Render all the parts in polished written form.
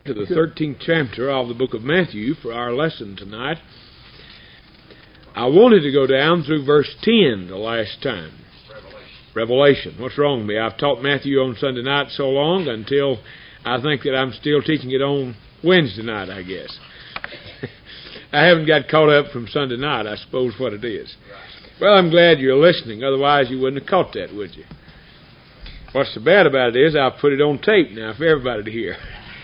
To the 13th chapter of the book of Matthew for our lesson tonight. I wanted to go down through verse 10 the last time. Revelation. What's wrong with me? I've taught Matthew on Sunday night so long until I think that I'm still teaching it on Wednesday night, I guess. I haven't got caught up from Sunday night, I suppose what it is. Well, I'm glad you're listening. Otherwise, you wouldn't have caught that, would you? What's so bad about it is I've put it on tape now for everybody to hear.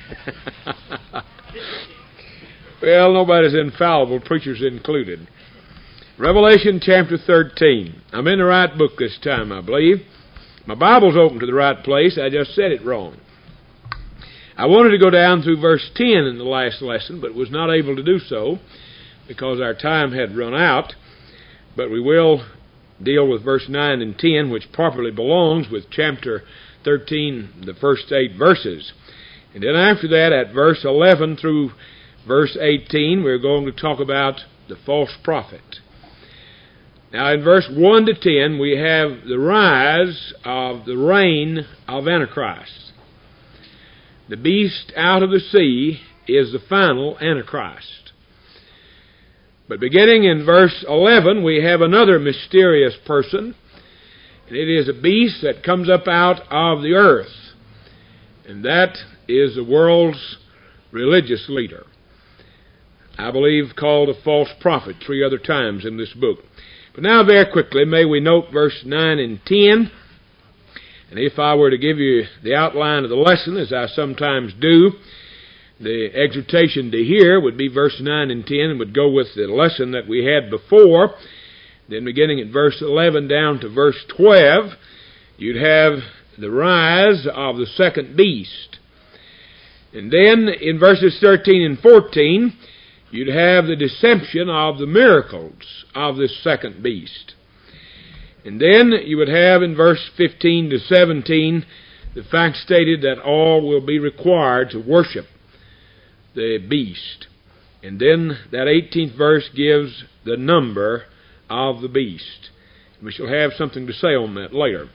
Well, nobody's infallible, preachers included. Revelation chapter 13. I'm in the right book this time, I believe. My Bible's open to the right place. I just said it wrong. I wanted to go down through verse 10 in the last lesson, but was not able to do so because our time had run out. But we will deal with verse 9 and 10, which properly belongs with chapter 13, the first 8 verses. And then after that, at verse 11 through verse 18, we're going to talk about the false prophet. Now, in verse 1 to 10, we have the rise of the reign of Antichrist. The beast out of the sea is the final Antichrist. But beginning in verse 11, we have another mysterious person, and it is a beast that comes up out of the earth. And that is the world's religious leader. I believe called a false prophet 3 other times in this book. But now very quickly, may we note verse 9 and 10. And if I were to give you the outline of the lesson, as I sometimes do, the exhortation to hear would be verse 9 and 10, and would go with the lesson that we had before. Then beginning at verse 11 down to verse 12, you'd have the rise of the second beast. And then in verses 13 and 14, you'd have the deception of the miracles of this second beast. And then you would have in verse 15 to 17 the fact stated that all will be required to worship the beast. And then that 18th verse gives the number of the beast. We shall have something to say on that later.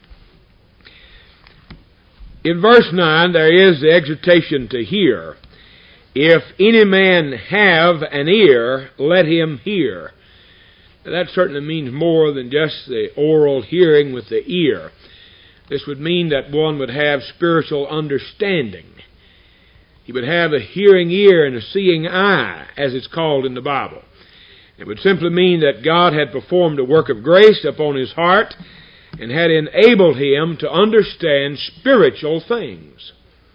In verse 9, there is the exhortation to hear. If any man have an ear, let him hear. Now, that certainly means more than just the oral hearing with the ear. This would mean that one would have spiritual understanding. He would have a hearing ear and a seeing eye, as it's called in the Bible. It would simply mean that God had performed a work of grace upon his heart and had enabled him to understand spiritual things.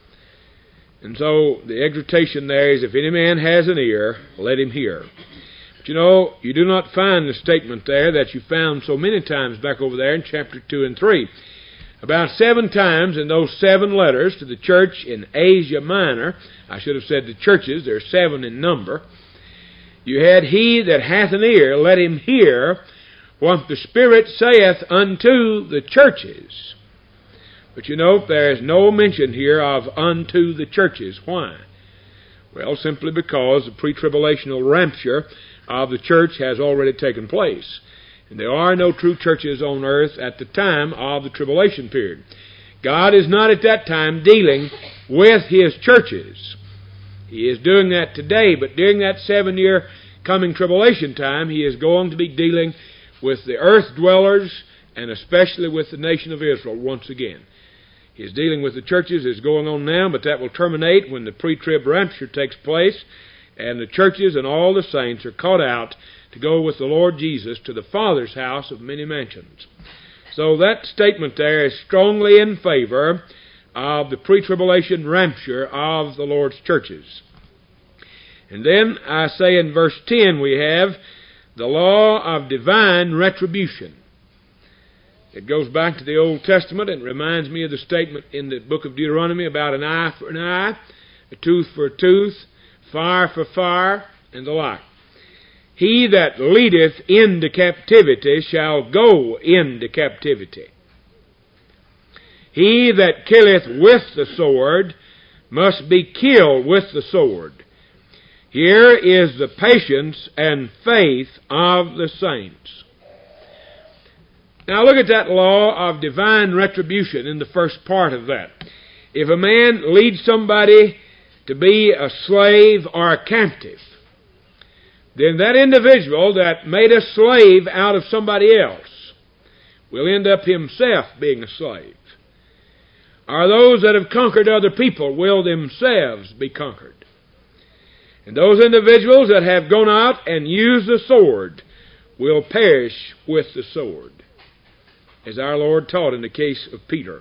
And so the exhortation there is, if any man has an ear, let him hear. But you know, you do not find the statement there that you found so many times back over there in chapter 2 and 3. About 7 times in those 7 letters to the church in Asia Minor, I should have said the churches, there are 7 in number, you had, he that hath an ear, let him hear what the Spirit saith unto the churches. But you note there is no mention here of unto the churches. Why? Well, simply because the pre-tribulational rapture of the church has already taken place. And there are no true churches on earth at the time of the tribulation period. God is not at that time dealing with his churches. He is doing that today, but during that 7-year coming tribulation time, he is going to be dealing with the earth dwellers and especially with the nation of Israel once again. He is dealing with the churches as going on now, but that will terminate when the pre-trib rapture takes place and the churches and all the saints are caught out to go with the Lord Jesus to the Father's house of many mansions. So that statement there is strongly in favor of the pre-tribulation rapture of the Lord's churches. And then I say in verse 10 we have the law of divine retribution. It goes back to the Old Testament and reminds me of the statement in the book of Deuteronomy about an eye for an eye, a tooth for a tooth, fire for fire, and the like. He that leadeth into captivity shall go into captivity. He that killeth with the sword must be killed with the sword. Here is the patience and faith of the saints. Now look at that law of divine retribution in the first part of that. If a man leads somebody to be a slave or a captive, then that individual that made a slave out of somebody else will end up himself being a slave. Or those that have conquered other people will themselves be conquered. And those individuals that have gone out and used the sword will perish with the sword, as our Lord taught in the case of Peter.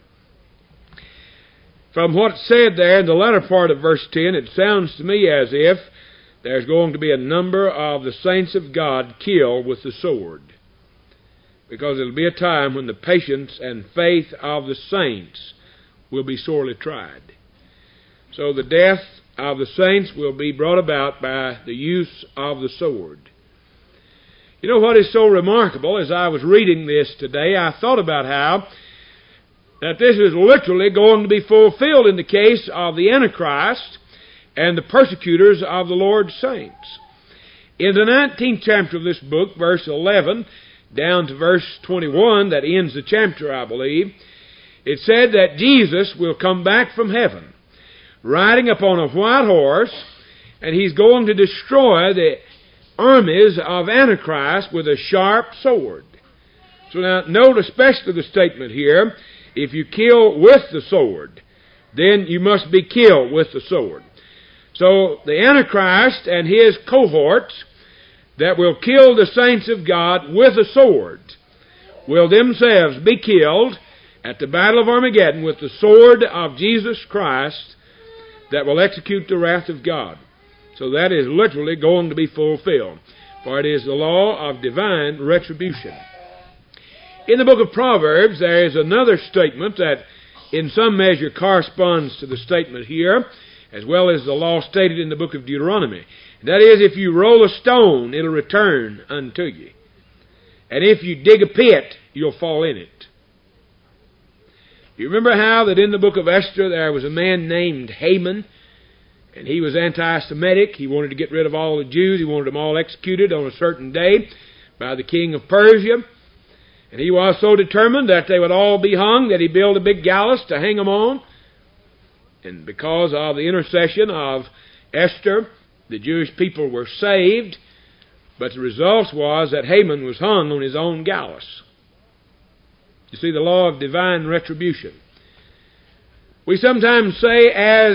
From what's said there in the latter part of verse 10, it sounds to me as if there's going to be a number of the saints of God killed with the sword, because it'll be a time when the patience and faith of the saints will be sorely tried. So the death of the saints will be brought about by the use of the sword. You know what is so remarkable? As I was reading this today, I thought about how that this is literally going to be fulfilled in the case of the Antichrist and the persecutors of the Lord's saints. In the 19th chapter of this book, verse 11, down to verse 21, that ends the chapter, I believe, it said that Jesus will come back from heaven, riding upon a white horse, and He's going to destroy the armies of Antichrist with a sharp sword. So now, note especially the statement here, if you kill with the sword, then you must be killed with the sword. So the Antichrist and his cohorts that will kill the saints of God with a sword will themselves be killed at the battle of Armageddon with the sword of Jesus Christ that will execute the wrath of God. So that is literally going to be fulfilled, for it is the law of divine retribution. In the book of Proverbs, there is another statement that in some measure corresponds to the statement here, as well as the law stated in the book of Deuteronomy. That is, if you roll a stone, it'll return unto you. And if you dig a pit, you'll fall in it. You remember how that in the book of Esther there was a man named Haman, and he was anti-Semitic. He wanted to get rid of all the Jews. He wanted them all executed on a certain day by the king of Persia. And he was so determined that they would all be hung that he built a big gallows to hang them on. And because of the intercession of Esther, the Jewish people were saved. But the result was that Haman was hung on his own gallows. You see, the law of divine retribution. We sometimes say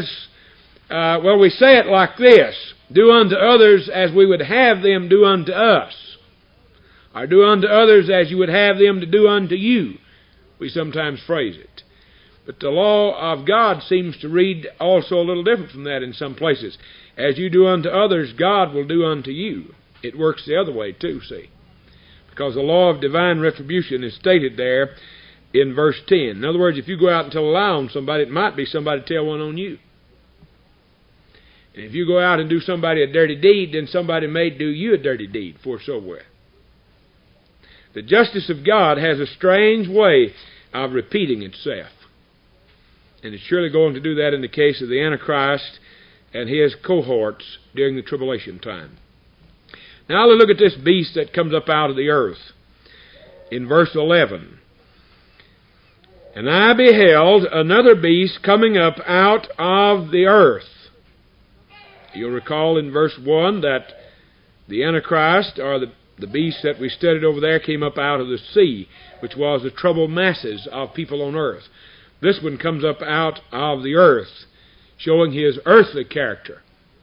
we say it like this: do unto others as we would have them do unto us. Or do unto others as you would have them to do unto you. We sometimes phrase it. But the law of God seems to read also a little different from that in some places. As you do unto others, God will do unto you. It works the other way too, see. Because the law of divine retribution is stated there in verse 10. In other words, if you go out and tell a lie on somebody, it might be somebody tell one on you. And if you go out and do somebody a dirty deed, then somebody may do you a dirty deed, for so well. The justice of God has a strange way of repeating itself. And it's surely going to do that in the case of the Antichrist and his cohorts during the tribulation time. Now let's look at this beast that comes up out of the earth. In verse 11. And I beheld another beast coming up out of the earth. You'll recall in verse 1 that the Antichrist, or the beast that we studied over there, came up out of the sea, which was the troubled masses of people on earth. This one comes up out of the earth, showing his earthly character.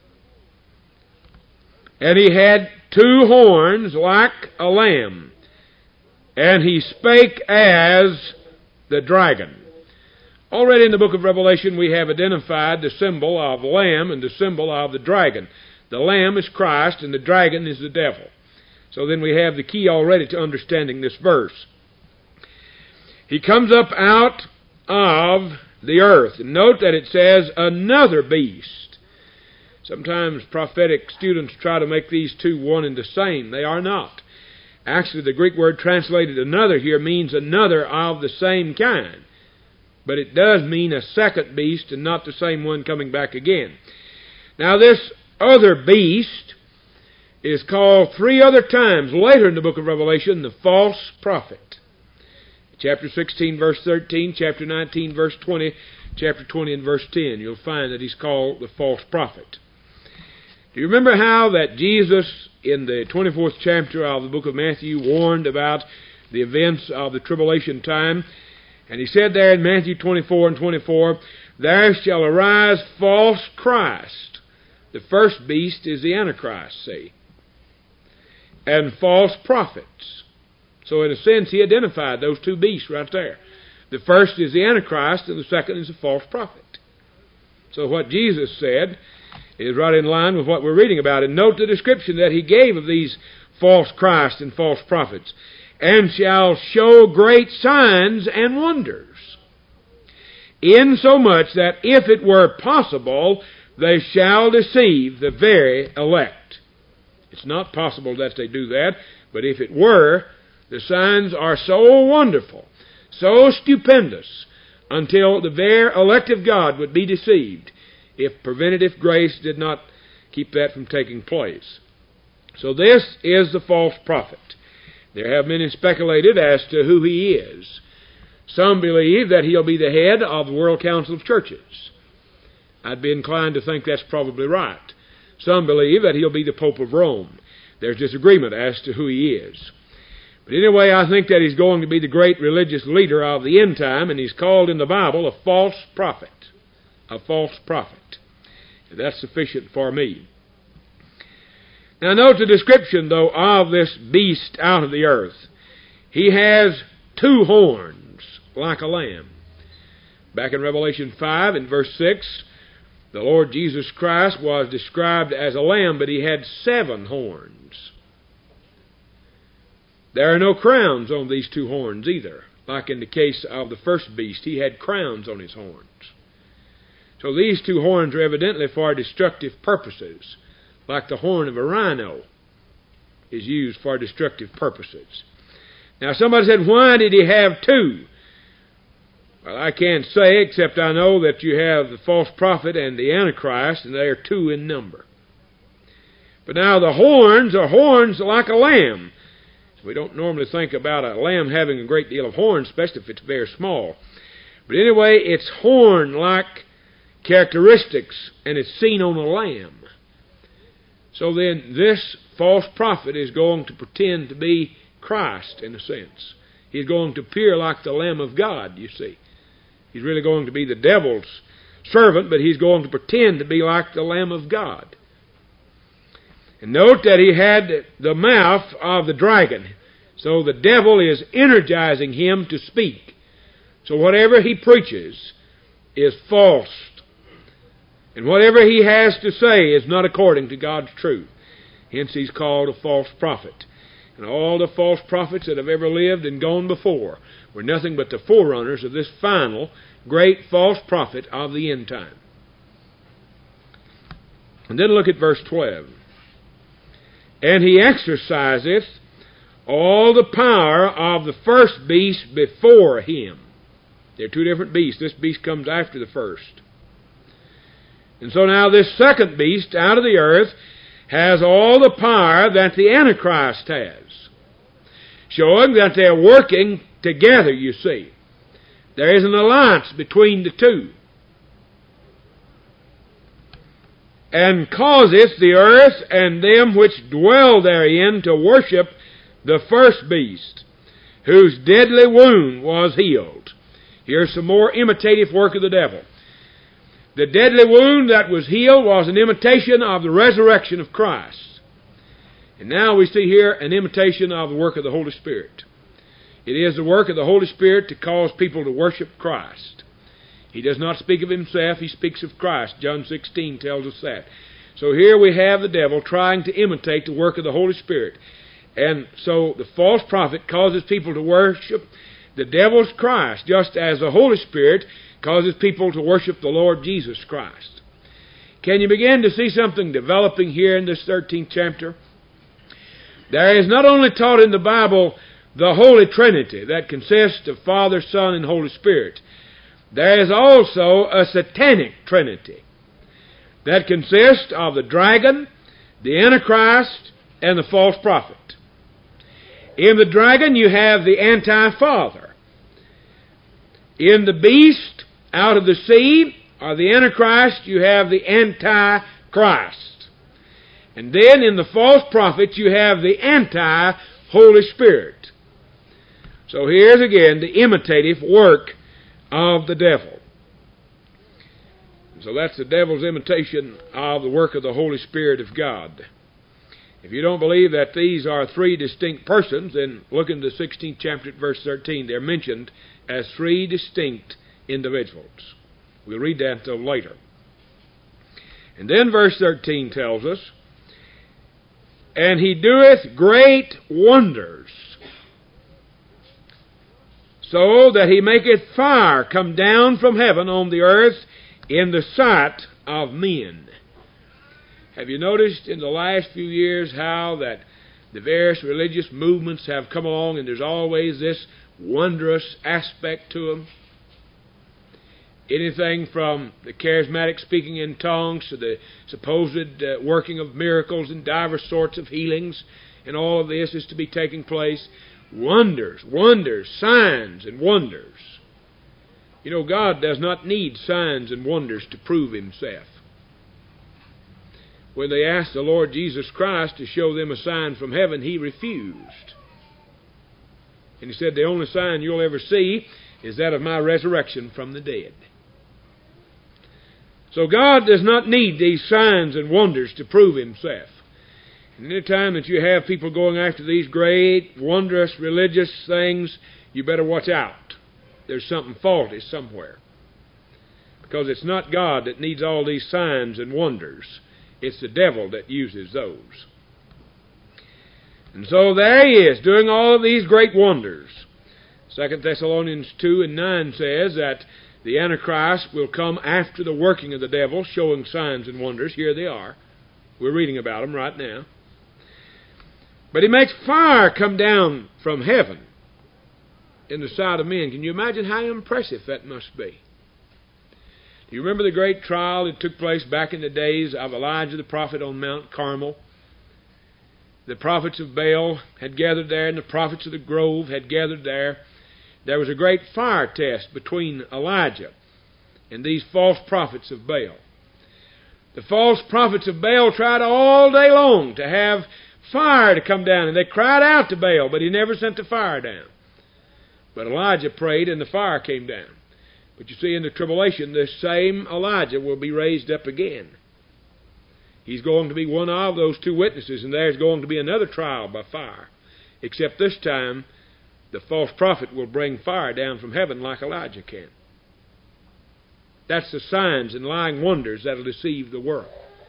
And he had 2 horns like a lamb, and he spake as the dragon. Already in the book of Revelation we have identified the symbol of the lamb and the symbol of the dragon. The lamb is Christ and the dragon is the devil. So then we have the key already to understanding this verse. He comes up out of the earth. And note that it says another beast. Sometimes prophetic students try to make these two one and the same. They are not. Actually, the Greek word translated another here means another of the same kind. But it does mean a second beast and not the same one coming back again. Now this other beast is called 3 other times later in the book of Revelation the false prophet. Chapter 16 verse 13, chapter 19 verse 20 chapter 20 and verse 10, you'll find that he's called the false prophet. Do you remember how that Jesus, in the 24th chapter of the book of Matthew, warned about the events of the tribulation time? And he said there in Matthew 24 and 24, there shall arise false Christ. The first beast is the Antichrist, see? And false prophets. So in a sense, he identified those two beasts right there. The first is the Antichrist, and the second is a false prophet. So what Jesus said is right in line with what we're reading about. And note the description that he gave of these false Christs and false prophets. And shall show great signs and wonders, insomuch that if it were possible, they shall deceive the very elect. It's not possible that they do that, but if it were, the signs are so wonderful, so stupendous, until the very elect of God would be deceived if preventative grace did not keep that from taking place. So this is the false prophet. There have many speculated as to who he is. Some believe that he'll be the head of the World Council of Churches. I'd be inclined to think that's probably right. Some believe that he'll be the Pope of Rome. There's disagreement as to who he is. But anyway, I think that he's going to be the great religious leader of the end time, and he's called in the Bible a false prophet. A false prophet. And that's sufficient for me. Now note the description, though, of this beast out of the earth. He has two horns, like a lamb. Back in Revelation 5, in verse 6, the Lord Jesus Christ was described as a lamb, but he had 7 horns. There are no crowns on these two horns either. Like in the case of the first beast, he had crowns on his horns. So these two horns are evidently for destructive purposes, like the horn of a rhino is used for destructive purposes. Now somebody said, why did he have 2? Well, I can't say, except I know that you have the false prophet and the Antichrist, and they are 2 in number. But now the horns are horns like a lamb. We don't normally think about a lamb having a great deal of horns, especially if it's very small. But anyway, it's horn-like characteristics, and it's seen on a lamb. So then this false prophet is going to pretend to be Christ, in a sense. He's going to appear like the Lamb of God, you see. He's really going to be the devil's servant, but he's going to pretend to be like the Lamb of God. And note that he had the mouth of the dragon. So the devil is energizing him to speak. So whatever he preaches is false. And whatever he has to say is not according to God's truth. Hence he's called a false prophet. And all the false prophets that have ever lived and gone before were nothing but the forerunners of this final great false prophet of the end time. And then look at verse 12. And he exerciseth all the power of the first beast before him. There are 2 different beasts. This beast comes after the first. And so now this second beast out of the earth has all the power that the Antichrist has, showing that they're working together, you see. There is an alliance between the 2. And causeth the earth and them which dwell therein to worship the first beast, whose deadly wound was healed. Here's some more imitative work of the devil. The deadly wound that was healed was an imitation of the resurrection of Christ. And now we see here an imitation of the work of the Holy Spirit. It is the work of the Holy Spirit to cause people to worship Christ. He does not speak of himself, he speaks of Christ. John 16 tells us that. So here we have the devil trying to imitate the work of the Holy Spirit. And so the false prophet causes people to worship the devil's Christ, just as the Holy Spirit causes people to worship the Lord Jesus Christ. Can you begin to see something developing here in this 13th chapter? There is not only taught in the Bible the Holy Trinity that consists of Father, Son, and Holy Spirit. There is also a satanic Trinity that consists of the dragon, the Antichrist, and the false prophet. In the dragon you have the anti-father. In the beast, out of the sea, or the Antichrist, you have the Antichrist. And then in the false prophet, you have the anti-Holy Spirit. So here's again the imitative work of the devil. So that's the devil's imitation of the work of the Holy Spirit of God. If you don't believe that these are three distinct persons, then look in the 16th chapter at verse 13. They're mentioned as three distinct individuals. We'll read that until later. And then verse 13 tells us, and he doeth great wonders, so that he maketh fire come down from heaven on the earth in the sight of men. Have you noticed in the last few years how that the various religious movements have come along and there's always this wondrous aspect to them? Anything from the charismatic speaking in tongues to the supposed working of miracles and diverse sorts of healings, and all of this is to be taking place. Wonders, signs and wonders. You know, God does not need signs and wonders to prove Himself. When they asked the Lord Jesus Christ to show them a sign from heaven, He refused. And He said, the only sign you'll ever see is that of my resurrection from the dead. So God does not need these signs and wonders to prove Himself. And any time that you have people going after these great, wondrous, religious things, you better watch out. There's something faulty somewhere. Because it's not God that needs all these signs and wonders. It's the devil that uses those. And so there he is, doing all of these great wonders. 2 Thessalonians 2 and 9 says that the Antichrist will come after the working of the devil, showing signs and wonders. Here they are. We're reading about them right now. But he makes fire come down from heaven in the sight of men. Can you imagine how impressive that must be? Do you remember the great trial that took place back in the days of Elijah the prophet on Mount Carmel? The prophets of Baal had gathered there, and the prophets of the grove had gathered there. There was a great fire test between Elijah and these false prophets of Baal. The false prophets of Baal tried all day long to have fire to come down, and they cried out to Baal, but he never sent the fire down. But Elijah prayed, and the fire came down. But you see, in the tribulation, this same Elijah will be raised up again. He's going to be one of those two witnesses, and there's going to be another trial by fire. Except this time, the false prophet will bring fire down from heaven like Elijah can. That's the signs and lying wonders that will deceive the world.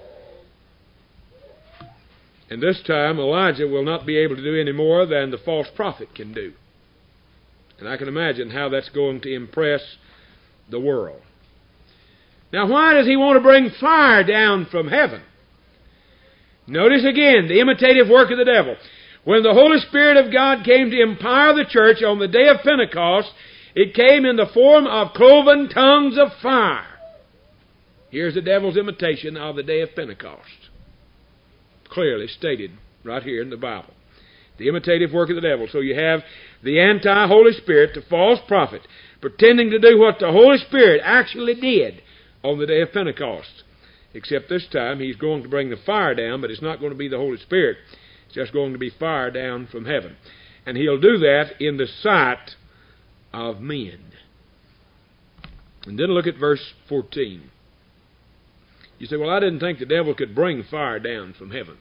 And this time, Elijah will not be able to do any more than the false prophet can do. And I can imagine how that's going to impress the world. Now, why does he want to bring fire down from heaven? Notice again the imitative work of the devil. When the Holy Spirit of God came to empower the church on the day of Pentecost, it came in the form of cloven tongues of fire. Here's the devil's imitation of the day of Pentecost. Clearly stated right here in the Bible. The imitative work of the devil. So you have the anti-Holy Spirit, the false prophet, pretending to do what the Holy Spirit actually did on the day of Pentecost. Except this time he's going to bring the fire down, but it's not going to be the Holy Spirit. It's just going to be fire down from heaven. And he'll do that in the sight of men. And then look at verse 14. You say, well, I didn't think the devil could bring fire down from heaven.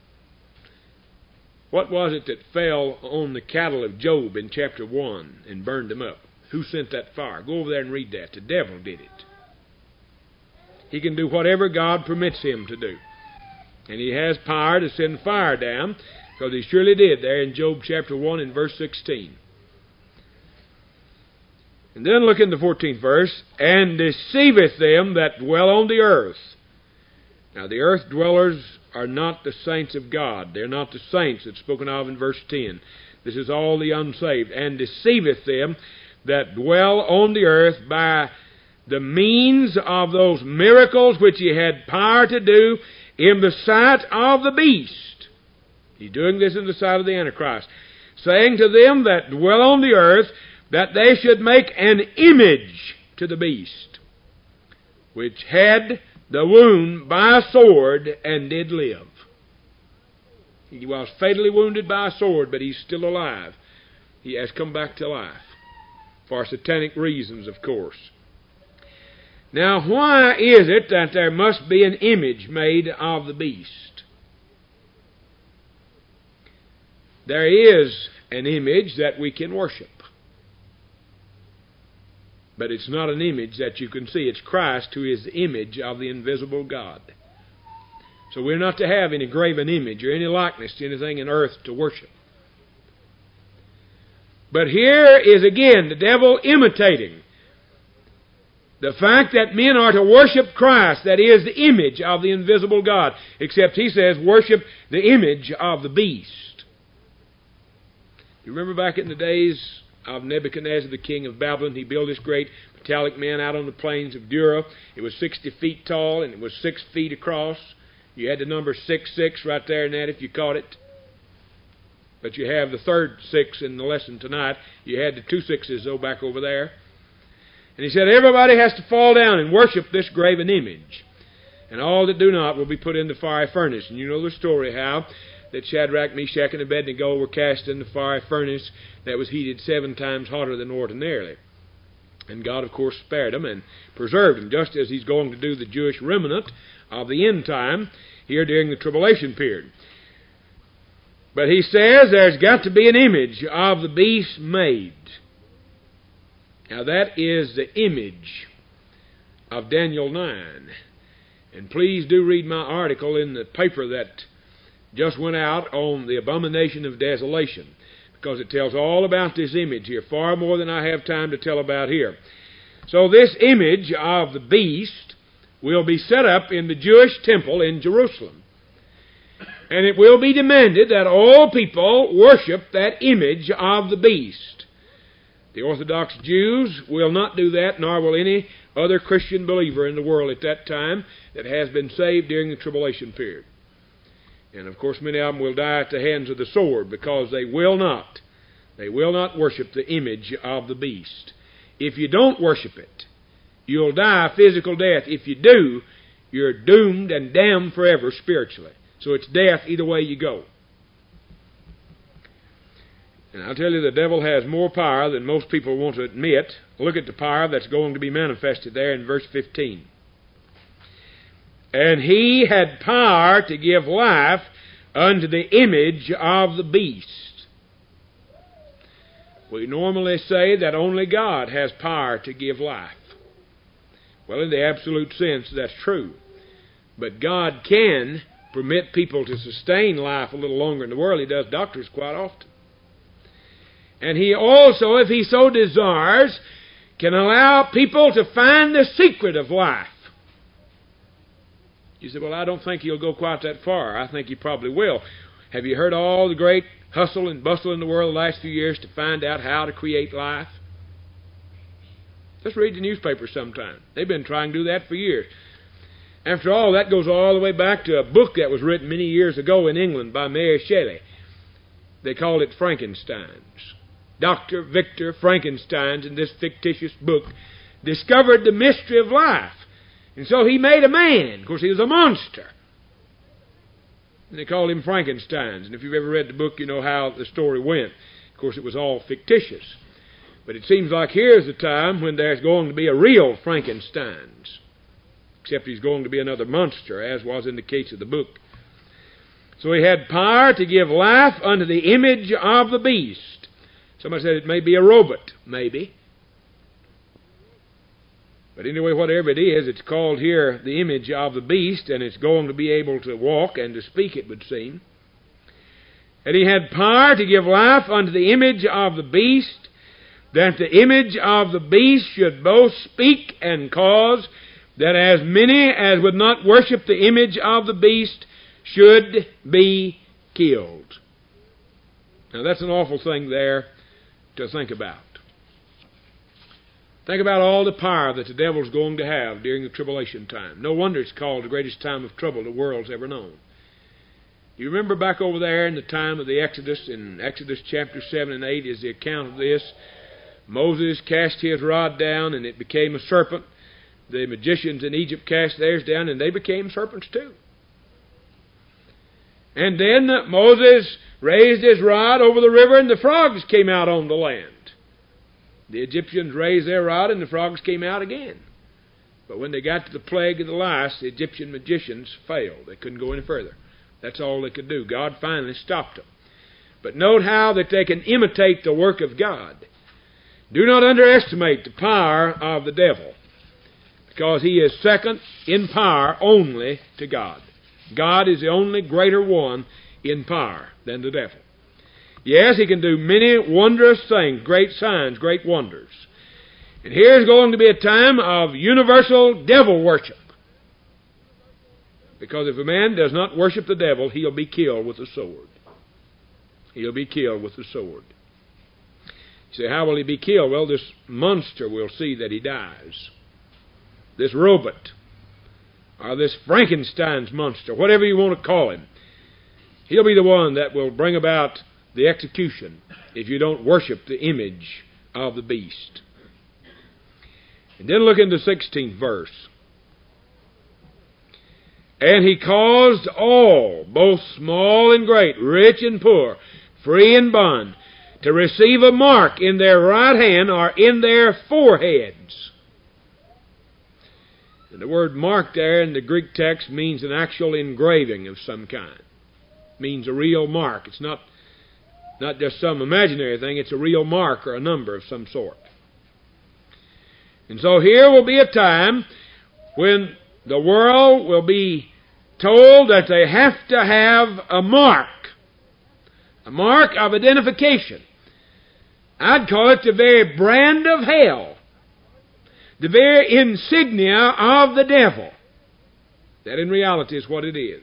What was it that fell on the cattle of Job in chapter 1 and burned them up? Who sent that fire? Go over there and read that. The devil did it. He can do whatever God permits him to do. And he has power to send fire down, because he surely did there in Job chapter 1 and verse 16. And then look in the 14th verse, and deceiveth them that dwell on the earth. Now the earth dwellers are not the saints of God. They're not the saints that's spoken of in verse 10. This is all the unsaved. And deceiveth them that dwell on the earth by the means of those miracles which he had power to do in the sight of the beast. He's doing this in the sight of the Antichrist. Saying to them that dwell on the earth that they should make an image to the beast. which had the wound by a sword, and did live. He was fatally wounded by a sword, but he's still alive. He has come back to life. For satanic reasons, of course. Now, why is it that there must be an image made of the beast? There is an image that we can worship. But it's not an image that you can see. It's Christ, who is the image of the invisible God. So we're not to have any graven image or any likeness to anything in earth to worship. But here is again the devil imitating the fact that men are to worship Christ, that is the image of the invisible God. Except he says, worship the image of the beast. You remember back in the days of Nebuchadnezzar, the king of Babylon, he built this great metallic man out on the plains of Dura. It was 60 feet tall and it was 6 feet across. You had the number 666 right there in that if you caught it. But you have the third 6 in the lesson tonight. You had the 2 6s back over there. And he said, everybody has to fall down and worship this graven image. And all that do not will be put in the fiery furnace. And you know the story how that Shadrach, Meshach, and Abednego were cast in the fiery furnace that was heated 7 times hotter than ordinarily. And God, of course, spared them and preserved them, just as He's going to do the Jewish remnant of the end time here during the tribulation period. But He says there's got to be an image of the beast made. Now that is the image of Daniel 9. And please do read my article in the paper that just went out on the abomination of desolation, because it tells all about this image here, far more than I have time to tell about here. So this image of the beast will be set up in the Jewish temple in Jerusalem. And it will be demanded that all people worship that image of the beast. The Orthodox Jews will not do that, nor will any other Christian believer in the world at that time that has been saved during the tribulation period. And of course many of them will die at the hands of the sword, because they will not worship the image of the beast. If you don't worship it, you'll die a physical death. If you do, you're doomed and damned forever spiritually. So it's death either way you go. And I'll tell you, the devil has more power than most people want to admit. Look at the power that's going to be manifested there in verse 15. And he had power to give life unto the image of the beast. We normally say that only God has power to give life. Well, in the absolute sense, that's true. But God can permit people to sustain life a little longer in the world. He does doctors quite often. And He also, if He so desires, can allow people to find the secret of life. You say, well, I don't think He'll go quite that far. I think He probably will. Have you heard all the great hustle and bustle in the world the last few years to find out how to create life? Just read the newspaper sometime. They've been trying to do that for years. After all, that goes all the way back to a book that was written many years ago in England by Mary Shelley. They called it Frankenstein's. Dr. Victor Frankenstein, in this fictitious book, discovered the mystery of life. And so he made a man. Of course, he was a monster. And they called him Frankenstein. And if you've ever read the book, you know how the story went. Of course, it was all fictitious. But it seems like here's the time when there's going to be a real Frankenstein's. Except he's going to be another monster, as was in the case of the book. So he had power to give life unto the image of the beast. Somebody said it may be a robot. Maybe. But anyway, whatever it is, it's called here the image of the beast, and it's going to be able to walk and to speak, it would seem. And he had power to give life unto the image of the beast, that the image of the beast should both speak and cause that as many as would not worship the image of the beast should be killed. Now that's an awful thing there to think about. Think about all the power that the devil's going to have during the tribulation time. No wonder it's called the greatest time of trouble the world's ever known. You remember back over there in the time of the Exodus, in Exodus chapter 7 and 8 is the account of this. Moses cast his rod down and it became a serpent. the magicians in Egypt cast theirs down, and they became serpents too. And then Moses raised his rod over the river, and the frogs came out on the land. The Egyptians raised their rod, and the frogs came out again. But when they got to the plague of the lice, the Egyptian magicians failed. They couldn't go any further. That's all they could do. God finally stopped them. But note how that they can imitate the work of God. Do not underestimate the power of the devil, because he is second in power only to God. God is the only greater one in power than the devil. Yes, he can do many wondrous things, great signs, great wonders. And here's going to be a time of universal devil worship. Because if a man does not worship the devil, he'll be killed with a sword. He'll be killed with the sword. You say, how will he be killed? Well, this monster will see that he dies. This robot, or this Frankenstein's monster, whatever you want to call him, he'll be the one that will bring about the execution if you don't worship the image of the beast. And then look in the 16th verse. And he caused all, both small and great, rich and poor, free and bond, to receive a mark in their right hand or in their foreheads. And the word mark there in the Greek text means an actual engraving of some kind. It means a real mark. It's not just some imaginary thing. It's a real mark or a number of some sort. And so here will be a time when the world will be told that they have to have a mark of identification. I'd call it the very brand of hell, the very insignia of the devil. That in reality is what it is.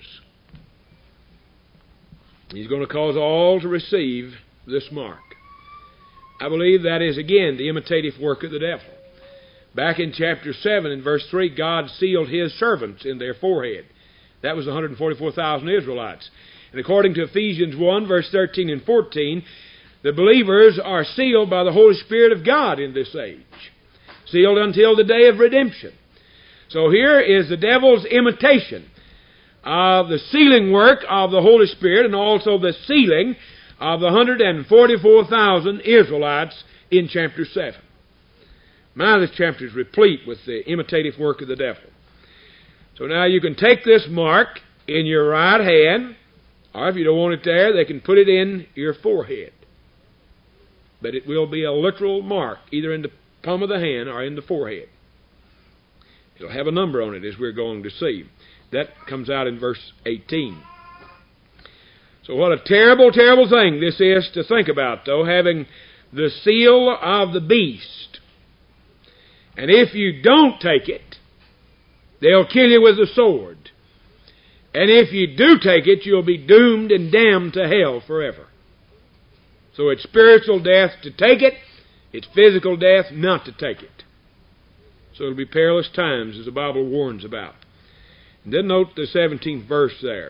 He's going to cause all to receive this mark. I believe that is, again, the imitative work of the devil. Back in chapter 7 and verse 3, God sealed His servants in their forehead. That was 144,000 Israelites. And according to Ephesians 1, verse 13 and 14, the believers are sealed by the Holy Spirit of God in this age. Sealed until the day of redemption. So here is the devil's imitation of the sealing work of the Holy Spirit and also the sealing of the 144,000 Israelites in chapter 7. My, this chapter is replete with the imitative work of the devil. So now you can take this mark in your right hand, or if you don't want it there, they can put it in your forehead. But it will be a literal mark, either in the palm of the hand or in the forehead. It'll have a number on it, as we're going to see. That comes out in verse 18. So what a terrible, terrible thing this is to think about, though, having the seal of the beast. And if you don't take it, they'll kill you with a sword. And if you do take it, you'll be doomed and damned to hell forever. So it's spiritual death to take it. It's physical death not to take it. So it'll be perilous times, as the Bible warns about. And then note the 17th verse there.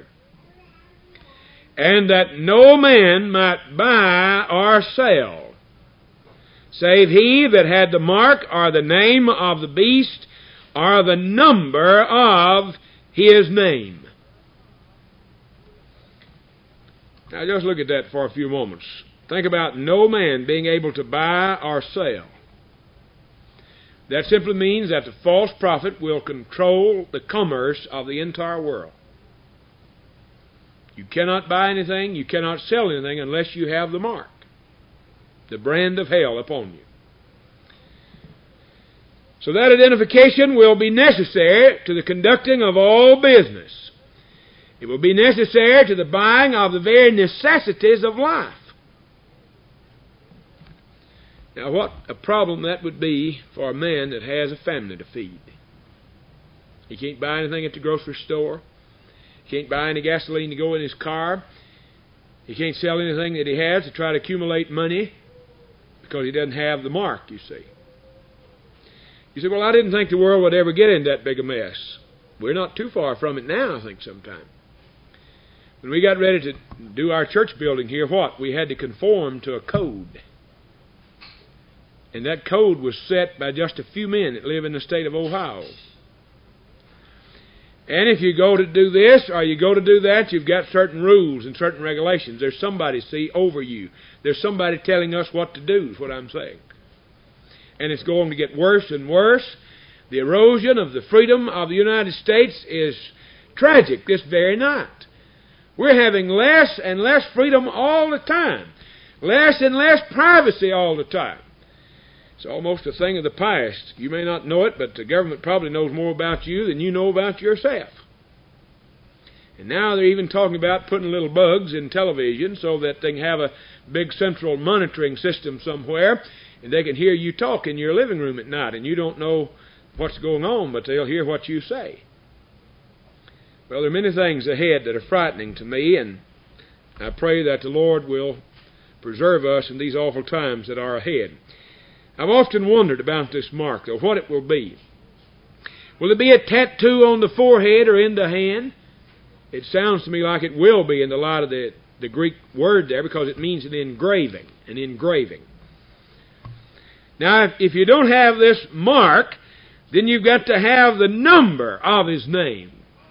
And that no man might buy or sell, save he that had the mark or the name of the beast or the number of his name. Now just look at that for a few moments. Think about no man being able to buy or sell. That simply means that the false prophet will control the commerce of the entire world. You cannot buy anything, you cannot sell anything unless you have the mark, the brand of hell upon you. So that identification will be necessary to the conducting of all business. It will be necessary to the buying of the very necessities of life. Now, what a problem that would be for a man that has a family to feed. He can't buy anything at the grocery store. He can't buy any gasoline to go in his car. He can't sell anything that he has to try to accumulate money because he doesn't have the mark, you see. You say, well, I didn't think the world would ever get in that big a mess. We're not too far from it now, I think, sometime. When we got ready to do our church building here, what? We had to conform to a code. And that code was set by just a few men that live in the state of Ohio. And if you go to do this or you go to do that, you've got certain rules and certain regulations. There's somebody, see, over you. There's somebody telling us what to do, is what I'm saying. And it's going to get worse and worse. The erosion of the freedom of the United States is tragic this very night. We're having less and less freedom all the time. Less and less privacy all the time. It's almost a thing of the past. You may not know it, but the government probably knows more about you than you know about yourself. And now they're even talking about putting little bugs in television so that they can have a big central monitoring system somewhere, and they can hear you talk in your living room at night, and you don't know what's going on, but they'll hear what you say. Well, there are many things ahead that are frightening to me, and I pray that the Lord will preserve us in these awful times that are ahead. I've often wondered about this mark, though, what it will be. Will it be a tattoo on the forehead or in the hand? It sounds to me like it will be in the light of the Greek word there, because it means an engraving. Now, if you don't have this mark, then you've got to have the number of His name.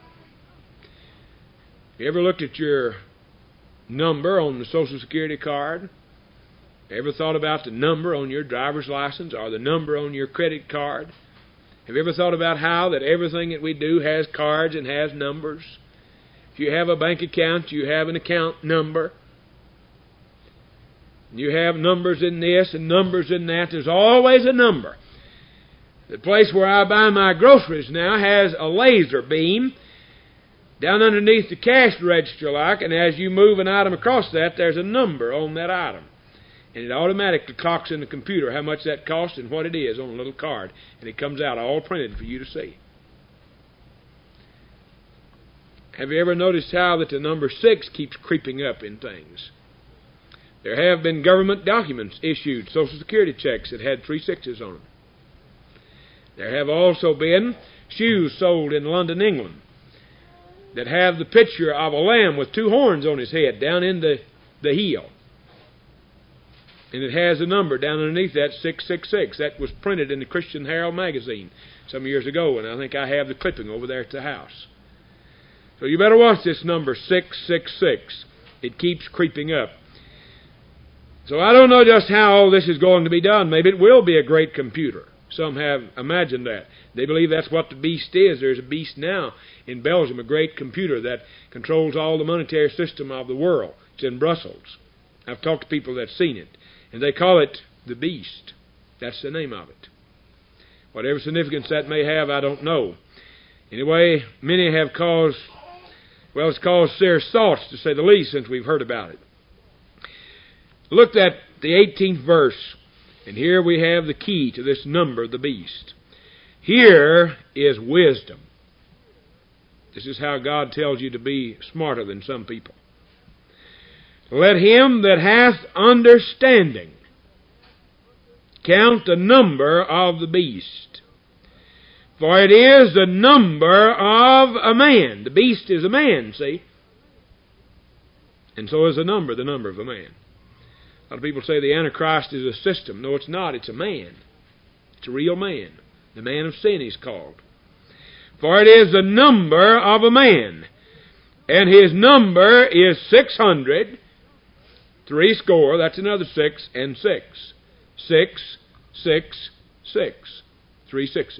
You ever looked at your number on the Social Security card? Ever thought about the number on your driver's license or the number on your credit card? Have you ever thought about how that everything that we do has cards and has numbers? If you have a bank account, you have an account number. You have numbers in this and numbers in that. There's always a number. The place where I buy my groceries now has a laser beam down underneath the cash register like, and as you move an item across that, there's a number on that item. And it automatically clocks in the computer how much that costs and what it is on a little card. And it comes out all printed for you to see. Have you ever noticed how that the number 6 keeps creeping up in things? There have been government documents issued, Social Security checks that had 3 6s on them. There have also been shoes sold in London, England, that have the picture of a lamb with 2 horns on his head down in the heel. And it has a number down underneath that, 666. That was printed in the Christian Herald magazine some years ago, and I think I have the clipping over there at the house. So you better watch this number, 666. It keeps creeping up. So I don't know just how all this is going to be done. Maybe it will be a great computer. Some have imagined that. They believe that's what the beast is. There's a beast now in Belgium, a great computer that controls all the monetary system of the world. It's in Brussels. I've talked to people that's seen it. And they call it the beast. That's the name of it. Whatever significance that may have, I don't know. Anyway, many have caused serious thoughts, to say the least, since we've heard about it. Look at the 18th verse, and here we have the key to this number, the beast. Here is wisdom. This is how God tells you to be smarter than some people. Let him that hath understanding count the number of the beast, for it is the number of a man. The beast is a man, see? And so is the number of a man. A lot of people say the Antichrist is a system. No, it's not. It's a man. It's a real man. The man of sin he's called. For it is the number of a man, and his number is 600. 60, that's another 6, and 6. 6, 6, 6. 3 6s.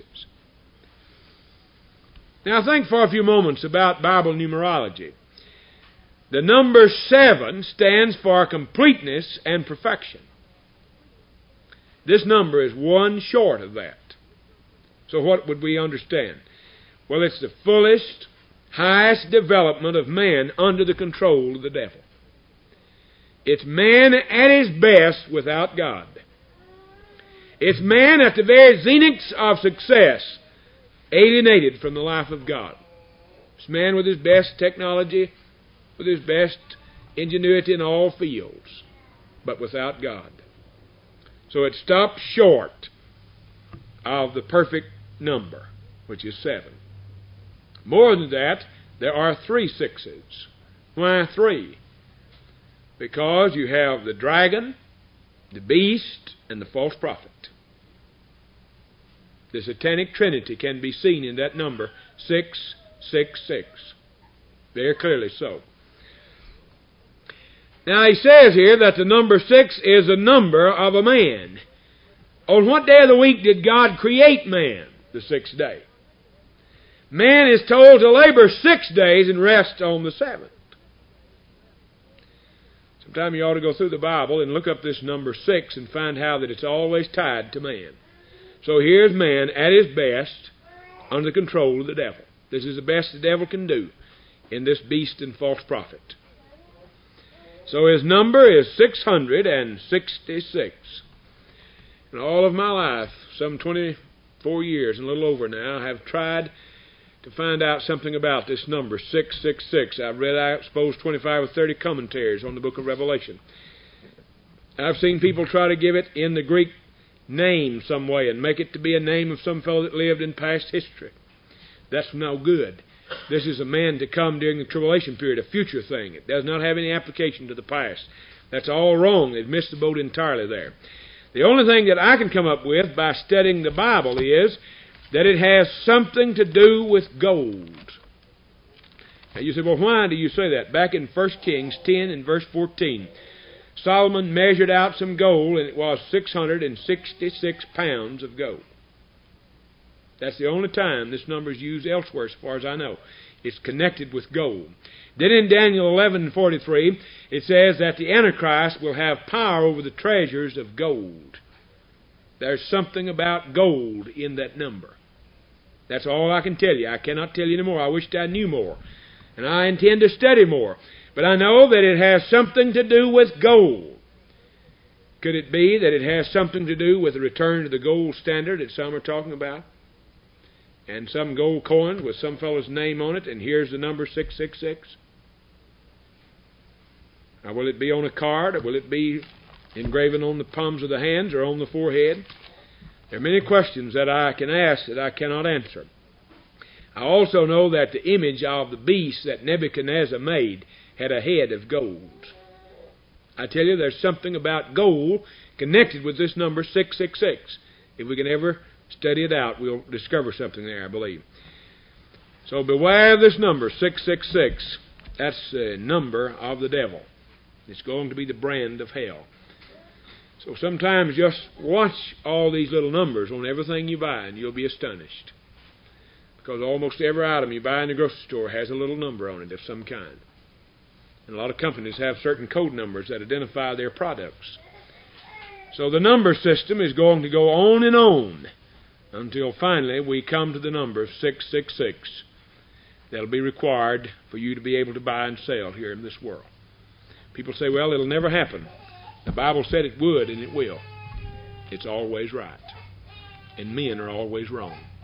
Now think for a few moments about Bible numerology. The number 7 stands for completeness and perfection. This number is one short of that. So what would we understand? Well, it's the fullest, highest development of man under the control of the devil. It's man at his best without God. It's man at the very zenith of success, alienated from the life of God. It's man with his best technology, with his best ingenuity in all fields, but without God. So it stops short of the perfect number, which is 7. More than that, there are 3 6s. Why 3? Because you have the dragon, the beast, and the false prophet. The satanic trinity can be seen in that number, 6, 666. Very clearly so. Now he says here that the number 6 is the number of a man. On what day of the week did God create man? The sixth day. Man is told to labor 6 days and rest on the seventh. Sometime you ought to go through the Bible and look up this number 6 and find how that it's always tied to man. So here's man at his best under the control of the devil. This is the best the devil can do in this beast and false prophet. So his number is 666. And all of my life, some 24 years and a little over now, I have tried to find out something about this number, 666. I've read, I suppose, 25 or 30 commentaries on the book of Revelation. I've seen people try to give it in the Greek name some way and make it to be a name of some fellow that lived in past history. That's no good. This is a man to come during the tribulation period, a future thing. It does not have any application to the past. That's all wrong. They've missed the boat entirely there. The only thing that I can come up with by studying the Bible is that it has something to do with gold. Now you say, well, why do you say that? Back in 1 Kings 10 and verse 14, Solomon measured out some gold, and it was 666 pounds of gold. That's the only time this number is used elsewhere, as far as I know. It's connected with gold. Then in Daniel 11:43, it says that the Antichrist will have power over the treasures of gold. There's something about gold in that number. That's all I can tell you. I cannot tell you any more. I wished I knew more. And I intend to study more. But I know that it has something to do with gold. Could it be that it has something to do with the return to the gold standard that some are talking about? And some gold coin with some fellow's name on it, and here's the number 666? Now, will it be on a card, or will it be engraven on the palms of the hands or on the forehead? There are many questions that I can ask that I cannot answer. I also know that the image of the beast that Nebuchadnezzar made had a head of gold. I tell you, there's something about gold connected with this number 666. If we can ever study it out, we'll discover something there, I believe. So beware of this number, 666. That's the number of the devil. It's going to be the brand of hell. So sometimes just watch all these little numbers on everything you buy, and you'll be astonished. Because almost every item you buy in the grocery store has a little number on it of some kind. And a lot of companies have certain code numbers that identify their products. So the number system is going to go on and on until finally we come to the number 666. That'll be required for you to be able to buy and sell here in this world. People say, well, it'll never happen. The Bible said it would, and it will. It's always right. And men are always wrong.